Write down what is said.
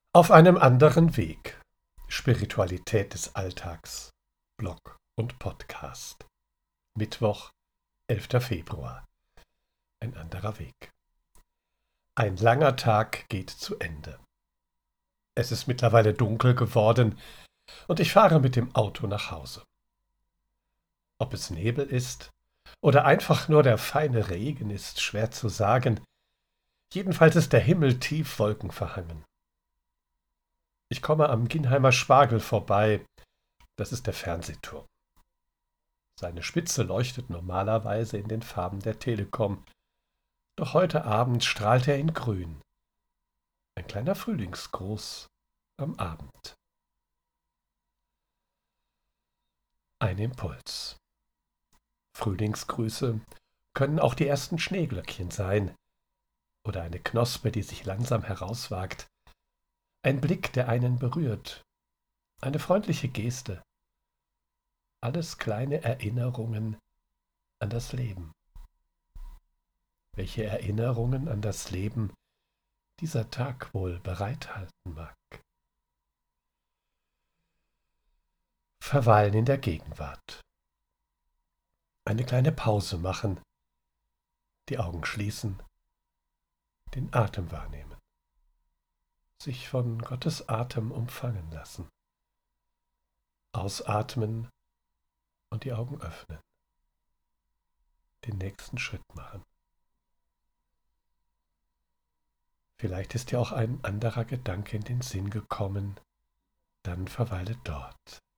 Auf einem anderen Weg. Spiritualität des Alltags. Blog und Podcast. Mittwoch, 11. Februar. Ein anderer Weg. Ein langer Tag geht zu Ende. Es ist mittlerweile dunkel geworden und ich fahre mit dem Auto nach Hause. Ob es Nebel ist oder einfach nur der feine Regen, ist schwer zu sagen. Jedenfalls ist der Himmel tief wolkenverhangen. Ich komme am Ginheimer Spargel vorbei. Das ist der Fernsehturm. Seine Spitze leuchtet normalerweise in den Farben der Telekom. Doch heute Abend strahlt er in Grün. Ein kleiner Frühlingsgruß am Abend. Ein Impuls. Frühlingsgrüße können auch die ersten Schneeglöckchen sein oder eine Knospe, die sich langsam herauswagt. Ein Blick, der einen berührt. Eine freundliche Geste. Alles kleine Erinnerungen an das Leben. Welche Erinnerungen an das Leben dieser Tag wohl bereithalten mag. Verweilen in der Gegenwart. Eine kleine Pause machen. Die Augen schließen. Den Atem wahrnehmen. Sich von Gottes Atem umfangen lassen. Ausatmen und die Augen öffnen. Den nächsten Schritt machen. Vielleicht ist dir auch ein anderer Gedanke in den Sinn gekommen, dann verweile dort.